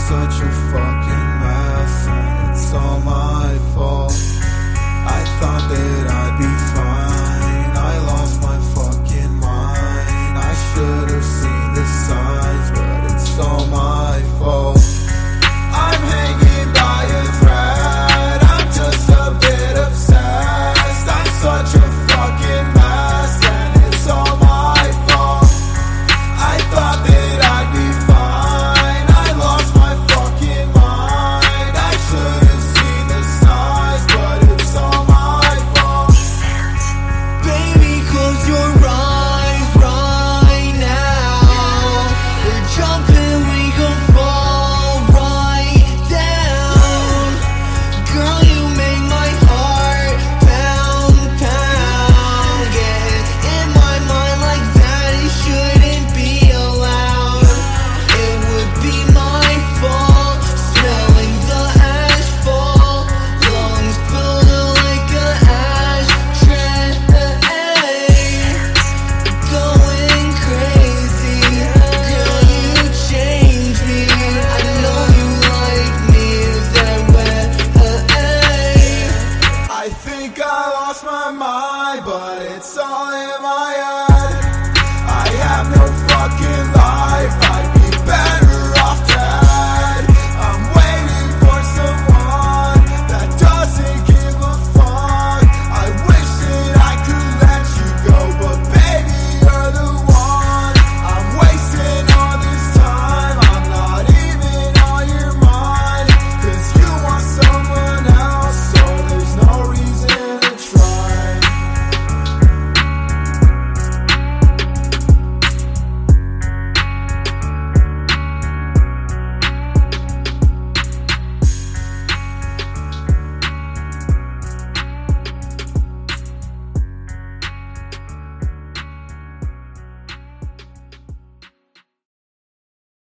such a fucking mess, and it's all my fault. I thought that I'd be fine, I lost my fucking mind. I should have seen the signs, but it's all my fault. I'm hanging by a thread, I'm just a bit obsessed. I'm such a fucking mess, and it's all my fault. I thought that I'd be fine, I lost my fucking mind. I should have seen the signs, but it's all my fault. Baby, close your eyes right now. We're jumping, we gon' fall right down. Girl, you make my heart pound, pound. Getting in my mind like that, it shouldn't be allowed. It would be my fault, smelling the asphalt. Lungs filled like an ashtray. Going crazy, girl, you changed me. I know you like me that way. I think I lost my mind, but it's all in my